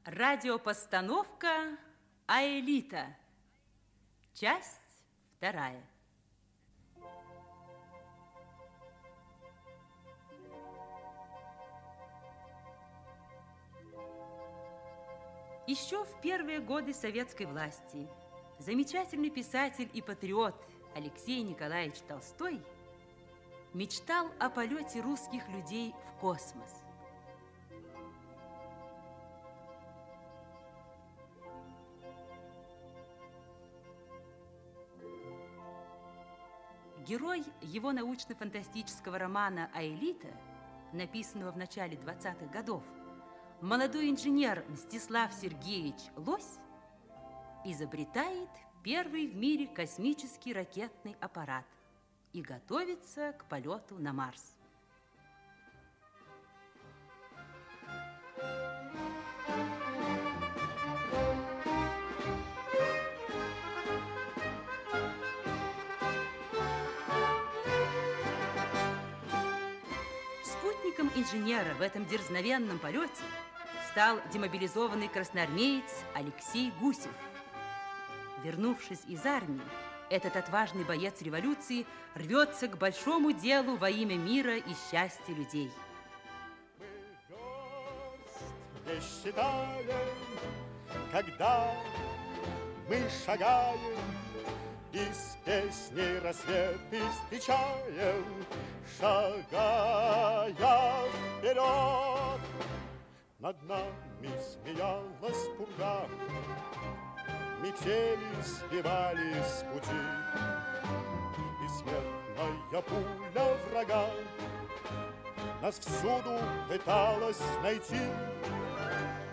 Радиопостановка «Аэлита». Часть вторая. Еще в первые годы советской власти замечательный писатель и патриот Алексей Николаевич Толстой мечтал о полете русских людей в космос. Герой его научно-фантастического романа «Аэлита», написанного в начале 20-х годов, молодой инженер Мстислав Сергеевич Лось изобретает первый в мире космический ракетный аппарат и готовится к полету на Марс. Спутником инженера в этом дерзновенном полете стал демобилизованный красноармеец Алексей Гусев. Вернувшись из армии, этот отважный боец революции рвется к большому делу во имя мира и счастья людей. Мы верст не считаем, когда мы шагаем, и с песней рассветы встречаем, шагая вперед. Над нами смеялась пурга, метели сбивали с пути, и смертная пуля врага нас всюду пыталась найти.